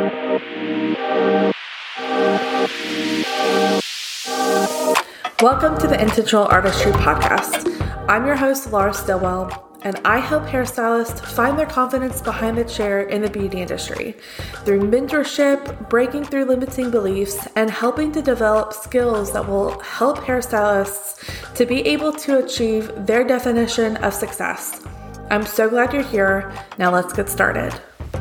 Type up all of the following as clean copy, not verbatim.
Welcome to the Intentional Artistry Podcast. I'm your host, Laura Stillwell, and I help hairstylists find their confidence behind the chair in the beauty industry through mentorship, breaking through limiting beliefs, and helping to develop skills that will help hairstylists to be able to achieve their definition of success. I'm so glad you're here. Now let's get started.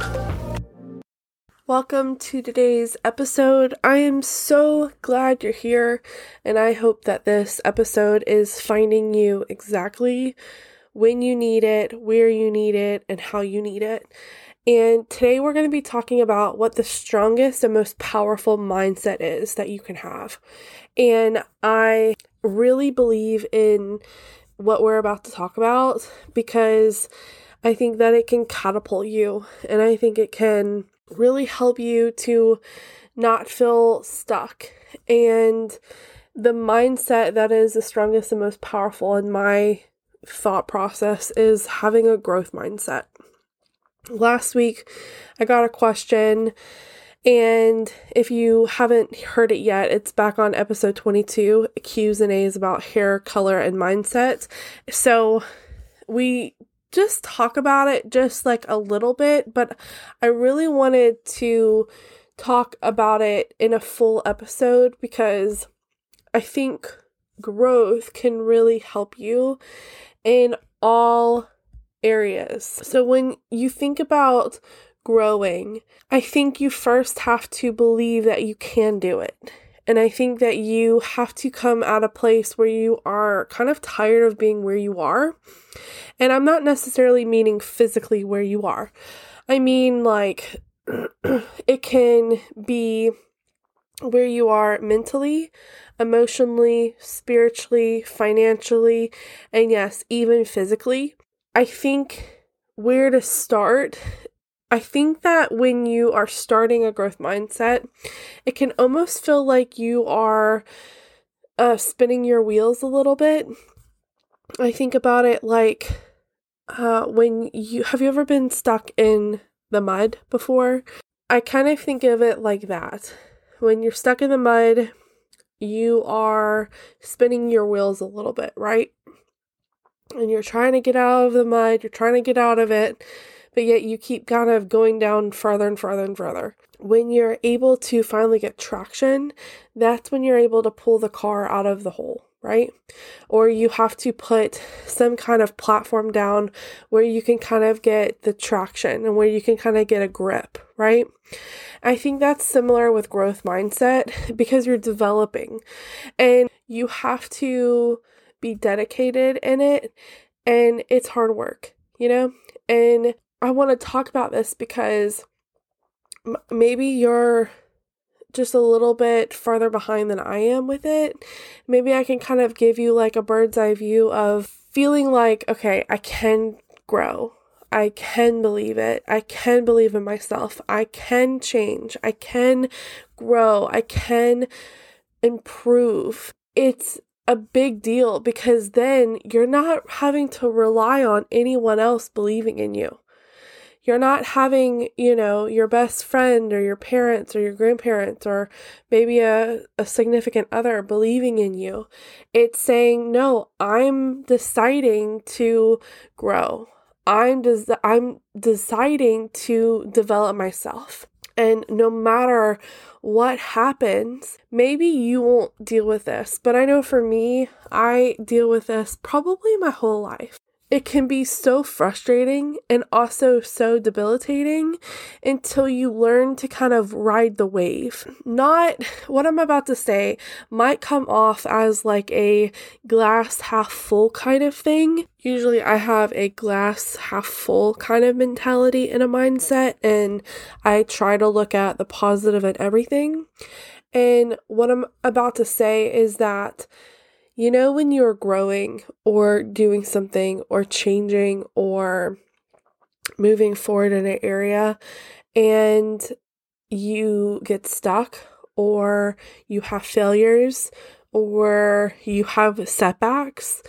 Welcome to today's episode. I am so glad you're here, and I hope that this episode is finding you exactly when you need it, where you need it, and how you need it. And today we're going to be talking about what the strongest and most powerful mindset is that you can have. And I really believe in what we're about to talk about because I think that it can catapult you, and I think it can really help you to not feel stuck. And the mindset that is the strongest and most powerful in my thought process is having a growth mindset. Last week, I got a question, and if you haven't heard it yet, it's back on episode 22, Q's and A's about hair, color, and mindset. So we just talk about it just like a little bit, but I really wanted to talk about it in a full episode because I think growth can really help you in all areas. So when you think about growing, I think you first have to believe that you can do it. And I think that you have to come at a place where you are kind of tired of being where you are. And I'm not necessarily meaning physically where you are. I mean, like, it can be where you are mentally, emotionally, spiritually, financially, and yes, even physically. I think where to start, I think that when you are starting a growth mindset, it can almost feel like you are spinning your wheels a little bit. I think about it like have you ever been stuck in the mud before? I kind of think of it like that. When you're stuck in the mud, you are spinning your wheels a little bit, right? And you're trying to get out of the mud, you're trying to get out of it, but yet you keep kind of going down further and further and further. When you're able to finally get traction, that's when you're able to pull the car out of the hole, right? Or you have to put some kind of platform down where you can kind of get the traction and where you can kind of get a grip, right? I think that's similar with growth mindset because you're developing and you have to be dedicated in it, and it's hard work, And I want to talk about this because maybe you're just a little bit farther behind than I am with it. Maybe I can kind of give you like a bird's eye view of feeling like, okay, I can grow. I can believe it. I can believe in myself. I can change. I can grow. I can improve. It's a big deal because then you're not having to rely on anyone else believing in you. You're not having, your best friend or your parents or your grandparents or maybe a significant other believing in you. It's saying, no, I'm deciding to grow. I'm deciding to develop myself. And no matter what happens, maybe you won't deal with this, but I know for me, I deal with this probably my whole life. It can be so frustrating and also so debilitating until you learn to kind of ride the wave. Not what I'm about to say might come off as like a glass half full kind of thing. Usually I have a glass half full kind of mentality and a mindset, and I try to look at the positive in everything. And what I'm about to say is that when you're growing or doing something or changing or moving forward in an area and you get stuck or you have failures or you have setbacks,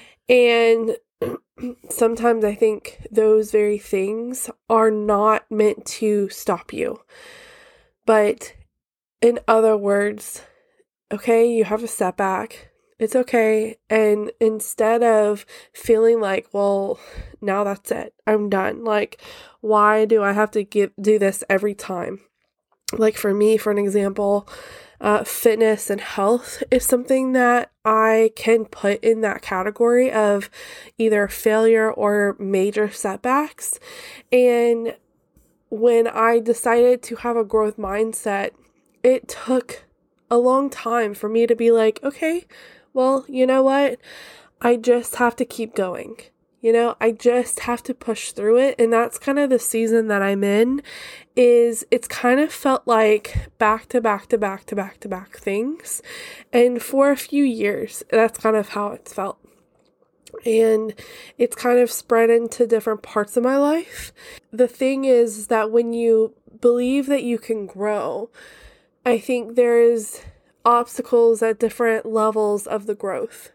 and sometimes I think those very things are not meant to stop you. But in other words, okay, you have a setback. It's okay. And instead of feeling like, well, now that's it, I'm done. Like, why do I have to do this every time? Like for me, for an example, fitness and health is something that I can put in that category of either failure or major setbacks. And when I decided to have a growth mindset, it took a long time for me to be like, okay, well, you know what? I just have to keep going. I just have to push through it. And that's kind of the season that I'm in, is it's kind of felt like back to back to back to back to back things. And for a few years, that's kind of how it's felt. And it's kind of spread into different parts of my life. The thing is that when you believe that you can grow, I think there's obstacles at different levels of the growth,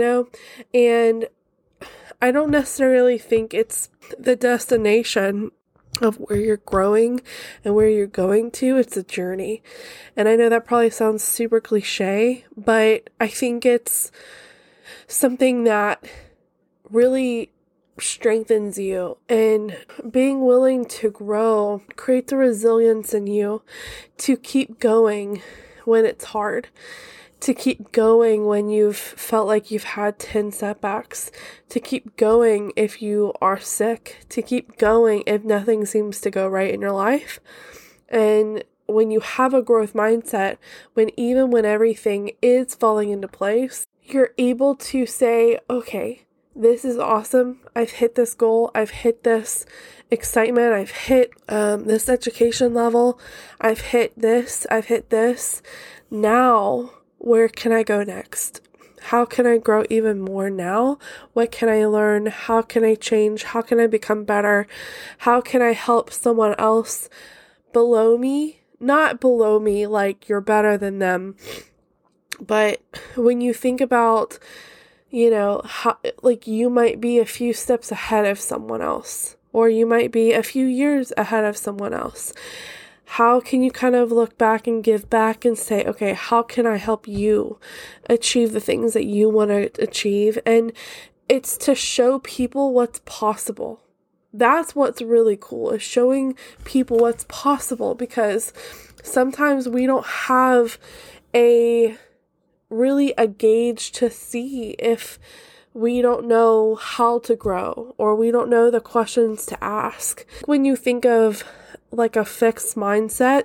and I don't necessarily think it's the destination of where you're growing and where you're going to. It's a journey. And I know that probably sounds super cliche, but I think it's something that really strengthens you, and being willing to grow creates a resilience in you to keep going when it's hard, to keep going when you've felt like you've had 10 setbacks, to keep going if you are sick, to keep going if nothing seems to go right in your life. And when you have a growth mindset, even when everything is falling into place, you're able to say, okay, this is awesome. I've hit this goal. I've hit this excitement. I've hit this education level. I've hit this. I've hit this. Now, where can I go next? How can I grow even more now? What can I learn? How can I change? How can I become better? How can I help someone else below me? Not below me like you're better than them, but when you think about how, like, you might be a few steps ahead of someone else, or you might be a few years ahead of someone else. How can you kind of look back and give back and say, okay, how can I help you achieve the things that you want to achieve? And it's to show people what's possible. That's what's really cool, is showing people what's possible, because sometimes we don't have a gauge to see if we don't know how to grow, or we don't know the questions to ask. When you think of like a fixed mindset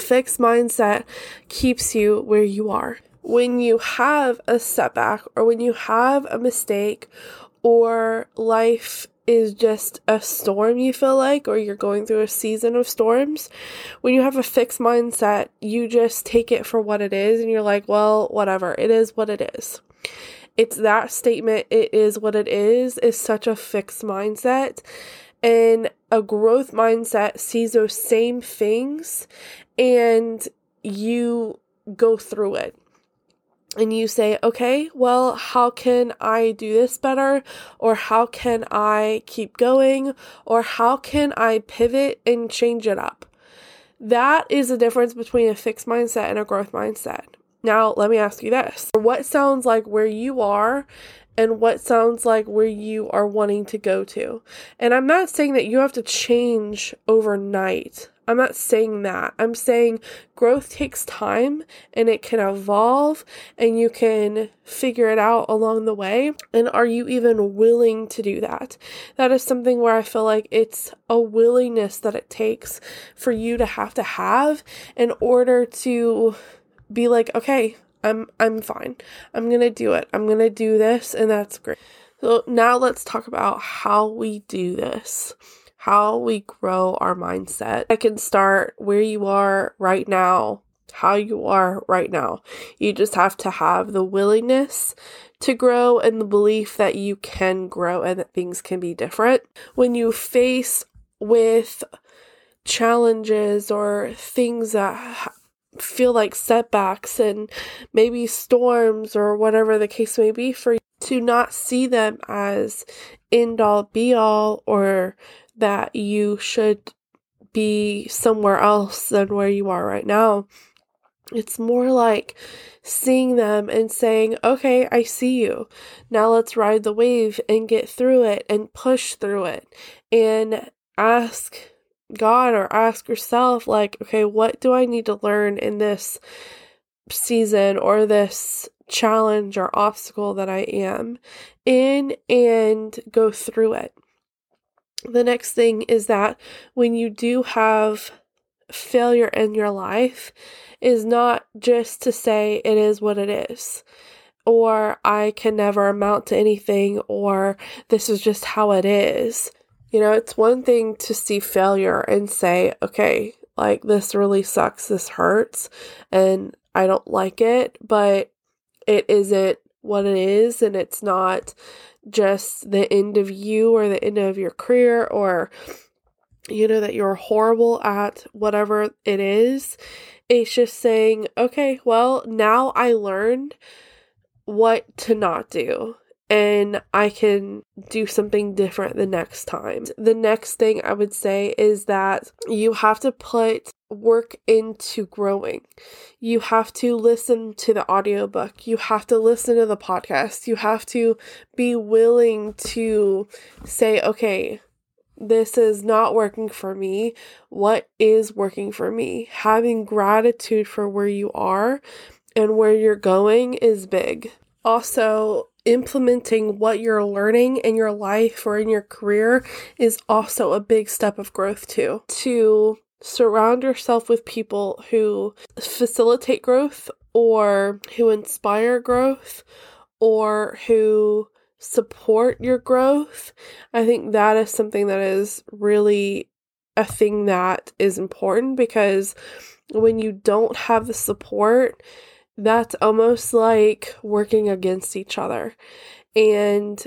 keeps you where you are. When you have a setback, or when you have a mistake, or life is just a storm, you feel like, or you're going through a season of storms, when you have a fixed mindset, you just take it for what it is, and you're like, well, whatever, it is what it is. It's that statement, it is what it is such a fixed mindset. And a growth mindset sees those same things, and you go through it. And you say, okay, well, how can I do this better? Or how can I keep going? Or how can I pivot and change it up? That is the difference between a fixed mindset and a growth mindset. Now, let me ask you this. What sounds like where you are, and what sounds like where you are wanting to go to? And I'm not saying that you have to change overnight. I'm not saying that. I'm saying growth takes time, and it can evolve, and you can figure it out along the way. And are you even willing to do that? That is something where I feel like it's a willingness that it takes for you to have in order to be like, okay, I'm fine. I'm going to do it. I'm going to do this, and that's great. So now let's talk about how we do this. How we grow our mindset. I can start where you are right now, how you are right now. You just have to have the willingness to grow and the belief that you can grow and that things can be different. When you face with challenges or things that feel like setbacks and maybe storms or whatever the case may be, for you to not see them as end all be all, or that you should be somewhere else than where you are right now. It's more like seeing them and saying, okay, I see you. Now let's ride the wave and get through it and push through it and ask God or ask yourself, like, okay, what do I need to learn in this season or this challenge or obstacle that I am in, and go through it. The next thing is that when you do have failure in your life, is not just to say it is what it is, or I can never amount to anything, or this is just how it is. It's one thing to see failure and say, okay, like this really sucks, this hurts, and I don't like it, but it isn't what it is, and it's not just the end of you or the end of your career, or that you're horrible at whatever it is. It's just saying, okay, well, now I learned what to not do, and I can do something different the next time. The next thing I would say is that you have to put work into growing. You have to listen to the audiobook. You have to listen to the podcast. You have to be willing to say, okay, this is not working for me. What is working for me? Having gratitude for where you are and where you're going is big. Also, implementing what you're learning in your life or in your career is also a big step of growth too. To surround yourself with people who facilitate growth, or who inspire growth, or who support your growth. I think that is something that is really a thing that is important, because when you don't have the support, that's almost like working against each other. And,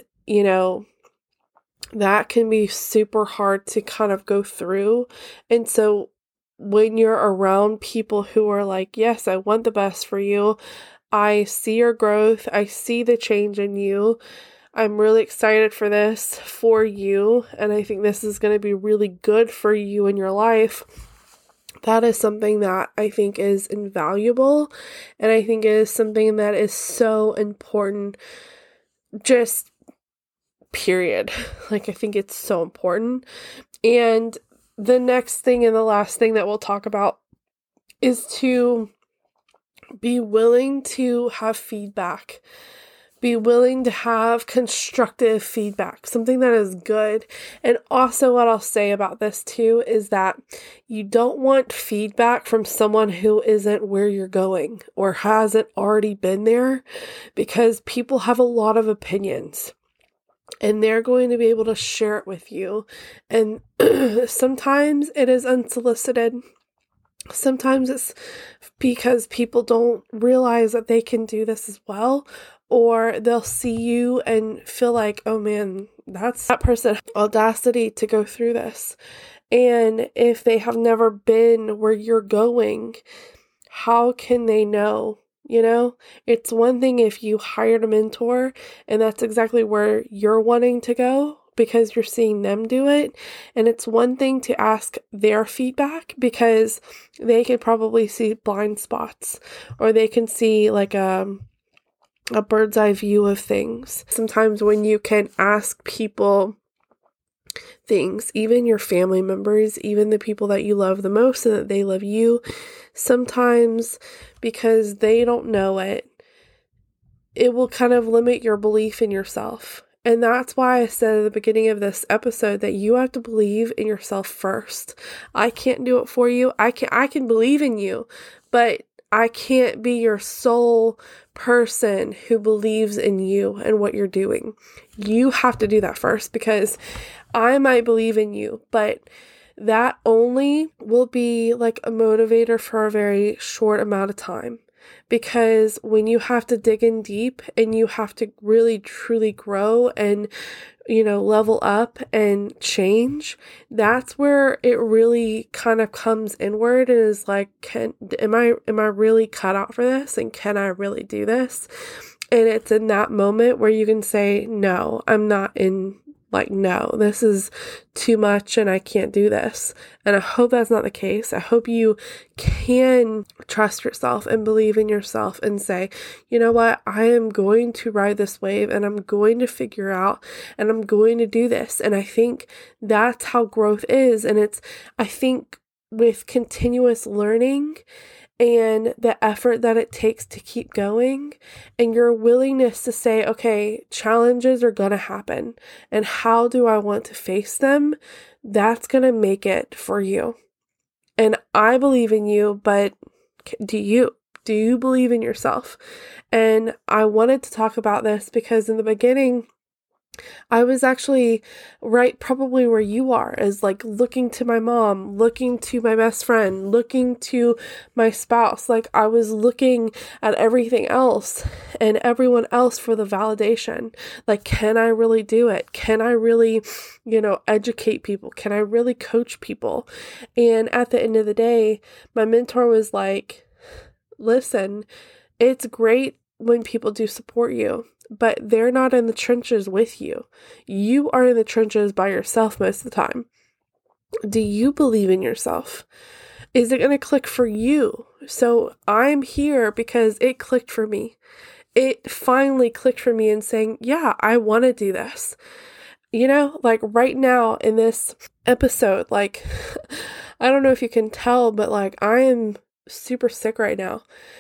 that can be super hard to kind of go through. And so when you're around people who are like, yes, I want the best for you, I see your growth, I see the change in you, I'm really excited for this for you, and I think this is going to be really good for you in your life, that is something that I think is invaluable, and I think is something that is so important, just period. Like, I think it's so important. And the next thing and the last thing that we'll talk about is to be willing to have feedback. Be willing to have constructive feedback, something that is good. And also what I'll say about this too is that you don't want feedback from someone who isn't where you're going or hasn't already been there, because people have a lot of opinions and they're going to be able to share it with you. And sometimes it is unsolicited. Sometimes it's because people don't realize that they can do this as well, or they'll see you and feel like, oh man, that's that person audacity to go through this. And if they have never been where you're going, how can they know? It's one thing if you hired a mentor and that's exactly where you're wanting to go, because you're seeing them do it. And it's one thing to ask their feedback, because they could probably see blind spots, or they can see like a bird's eye view of things. Sometimes when you can ask people things, even your family members, even the people that you love the most and that they love you, sometimes because they don't know it, it will kind of limit your belief in yourself. And that's why I said at the beginning of this episode that you have to believe in yourself first. I can't do it for you. I can believe in you, but I can't be your sole person who believes in you and what you're doing. You have to do that first, because I might believe in you, but that only will be like a motivator for a very short amount of time. Because when you have to dig in deep and you have to really truly grow and, level up and change, that's where it really kind of comes inward and is like, am I really cut out for this? And can I really do this? And it's in that moment where you can say, no, I'm not in like, no, this is too much and I can't do this. And I hope that's not the case. I hope you can trust yourself and believe in yourself and say, you know what, I am going to ride this wave and I'm going to figure out and I'm going to do this. And I think that's how growth is. And I think with continuous learning and the effort that it takes to keep going and your willingness to say, okay, challenges are going to happen and how do I want to face them? That's going to make it for you. And I believe in you, but do you? Do you believe in yourself? And I wanted to talk about this because in the beginning, I was actually right probably where you are, is like looking to my mom, looking to my best friend, looking to my spouse. Like I was looking at everything else and everyone else for the validation. Like, can I really do it? Can I really, educate people? Can I really coach people? And at the end of the day, my mentor was like, listen, it's great when people do support you, but they're not in the trenches with you. You are in the trenches by yourself most of the time. Do you believe in yourself? Is it going to click for you? So I'm here because it clicked for me. It finally clicked for me in saying, yeah, I want to do this. Like right now in this episode, like, I don't know if you can tell, but like I am super sick right now.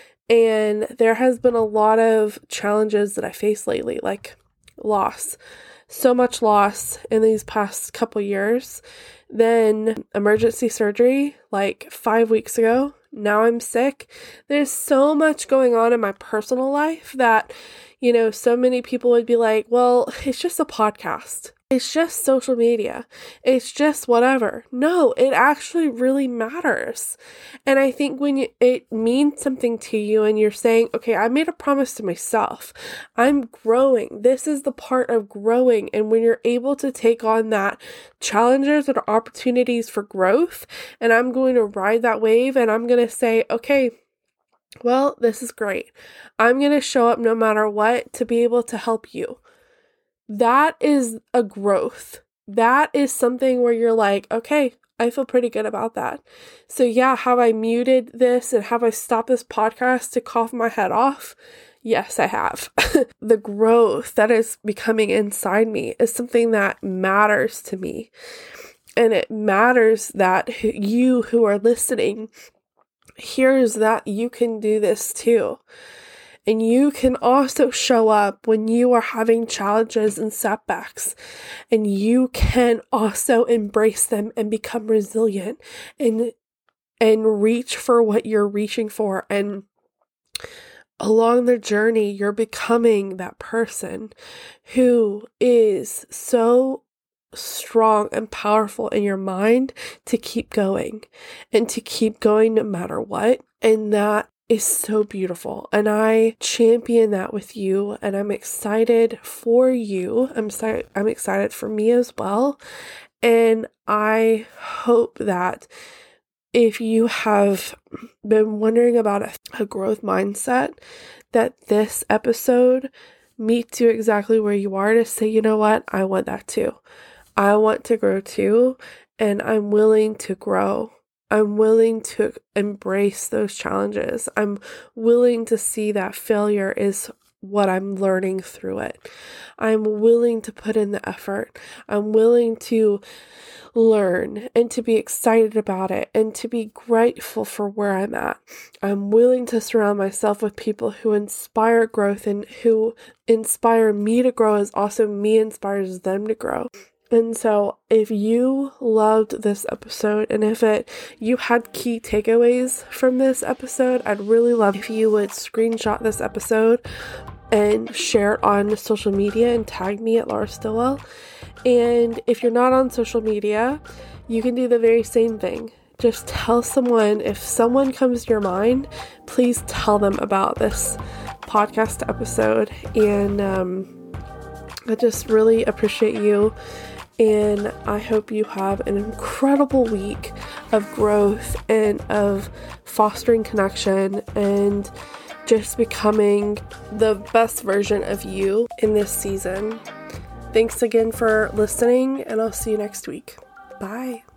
And there has been a lot of challenges that I face lately, like loss. So much loss in these past couple years. Then emergency surgery, like 5 weeks ago. Now I'm sick. There's so much going on in my personal life that, so many people would be like, well, it's just a podcast. It's just social media. It's just whatever. No, it actually really matters. And I think when it means something to you and you're saying, okay, I made a promise to myself. I'm growing. This is the part of growing. And when you're able to take on that challenges and opportunities for growth, and I'm going to ride that wave and I'm going to say, okay, well, this is great. I'm going to show up no matter what to be able to help you. That is a growth. That is something where you're like, okay, I feel pretty good about that. So yeah, have I muted this and have I stopped this podcast to cough my head off? Yes, I have. The growth that is becoming inside me is something that matters to me. And it matters that you who are listening hears that you can do this too. And you can also show up when you are having challenges and setbacks. And you can also embrace them and become resilient and reach for what you're reaching for. And along the journey, you're becoming that person who is so strong and powerful in your mind to keep going and to keep going no matter what. And that is so beautiful. And I champion that with you. And I'm excited for you. I'm excited for me as well. And I hope that if you have been wondering about a growth mindset, that this episode meets you exactly where you are to say, you know what? I want that too. I want to grow too. And I'm willing to grow. I'm willing to embrace those challenges. I'm willing to see that failure is what I'm learning through it. I'm willing to put in the effort. I'm willing to learn and to be excited about it and to be grateful for where I'm at. I'm willing to surround myself with people who inspire growth and who inspire me to grow as also me inspires them to grow. And so if you loved this episode and if you had key takeaways from this episode, I'd really love if you would screenshot this episode and share it on social media and tag me at Laura Stillwell. And if you're not on social media, you can do the very same thing. Just tell someone, if someone comes to your mind, please tell them about this podcast episode. And I just really appreciate you. And I hope you have an incredible week of growth and of fostering connection and just becoming the best version of you in this season. Thanks again for listening, and I'll see you next week. Bye.